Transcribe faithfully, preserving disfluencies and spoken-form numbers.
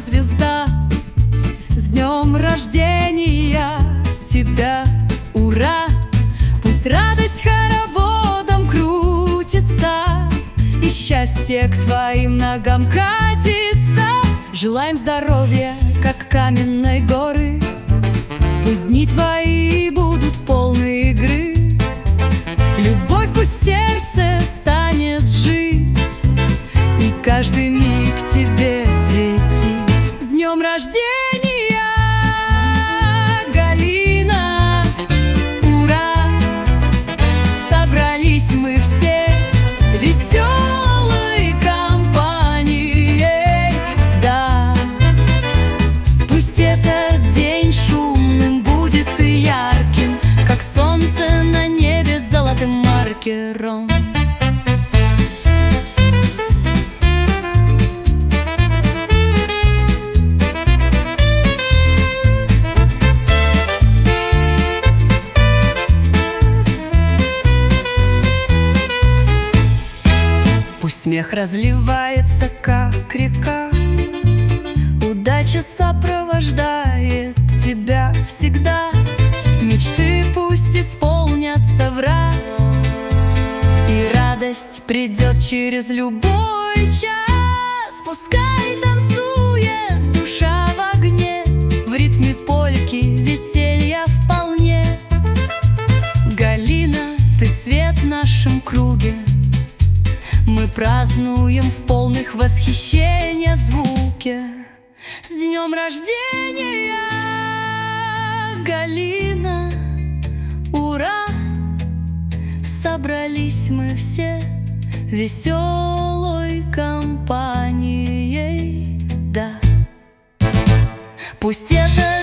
звезда. С днем рождения тебя, ура! Пусть радость хороводом крутится, и счастье к твоим ногам катится. Желаем здоровья, как каменной горы. Пусть дни твои будут полны игры. Любовь пусть в сердце станет жить, и каждый миг тебе светить. С днем рождения, Галина! Ура! Собрались мы все веселой компанией, да. Пусть этот день шумным будет и ярким, как солнце на небе с золотым маркером. Пусть смех разливается, как река, удача сопровождает тебя всегда. Мечты пусть исполнятся в раз, и радость придет через любой час. Пускай танцует душа в огне, в ритме польки веселья вполне. Галина, ты свет в нашем круге, мы празднуем в полных восхищения звуке. С днем рождения, Галина! Ура! Собрались мы все веселой компанией, да. Пусть это